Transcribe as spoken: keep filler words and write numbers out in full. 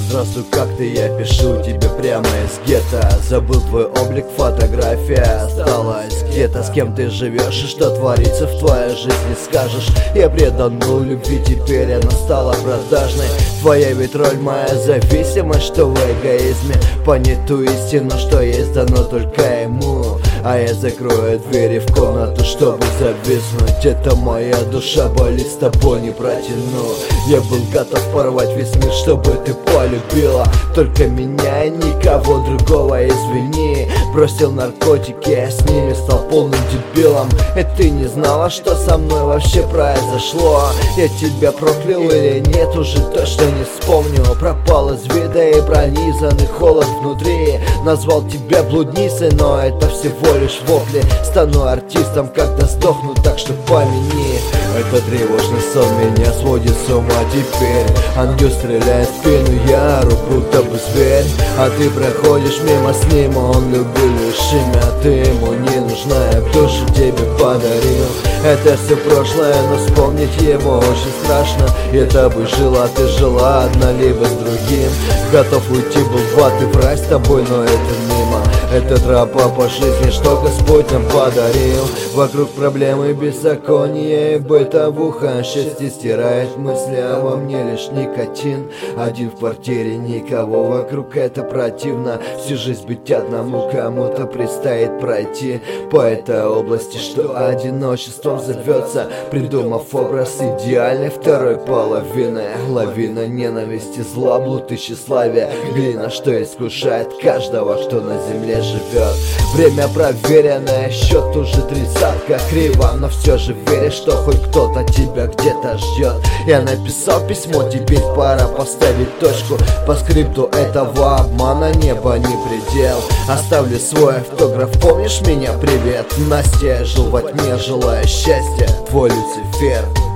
Здравствуй, как ты, я пишу тебе прямо из гетто. Забыл твой облик, фотография осталась где-то. С кем ты живешь и что творится в твоей жизни, скажешь. Я преданную любви, теперь она стала продажной. Твоя ведь роль, моя зависимость, что в эгоизме понять ту истину, что есть дано только ему. А я закрою двери в комнату, чтобы зависнуть. Это моя душа болит, с тобой не протяну. Я был готов порвать весь мир, чтобы ты полюбила только меня и никого другого, извини. Бросил наркотики, я с ними стал полным дебилом. И ты не знала, что со мной вообще произошло. Я тебя проклял или нет, уже точно не вспомню. Пропал из вида и пронизанный холод внутри. Назвал тебя блудницей, но это всего лишь вопли. Стану артистом, когда сдохну, так что помяни. Это тревожный сон меня сводит с ума теперь. Ангел стреляет в спину, я ору, будто бы зверь. А ты проходишь мимо с ним, он любил лишь имя. Ты ему не нужна, я душу тебе подарил. Это все прошлое, но вспомнить его очень страшно. Я тобой жила, ты жила одна, либо с другим. Готов уйти был в ад и врать с тобой, но это мимо. Это тропа по жизни, что Господь нам подарил. Вокруг проблемы, беззакония и бытовуха. Счастье стирает мысли, а во мне лишь никотин. Один в квартире, никого вокруг, это противно. Всю жизнь быть одному, кому-то предстоит пройти по этой области, что одиночеством зовется, придумав образ идеальной второй половины. Лавина ненависти, зла, блуд и тщеславия, глина, что искушает каждого, кто на земле живет. Время проверенное, счет уже тридцатка криво, но все же веришь, что хоть кто-то тебя где-то ждет. Я написал письмо, теперь пора поставить точку. По скрипту этого обмана небо не предел. Оставлю свой автограф, помнишь меня? Привет, Настя, я жил во тьме, желаю счастья, твой Люцифер.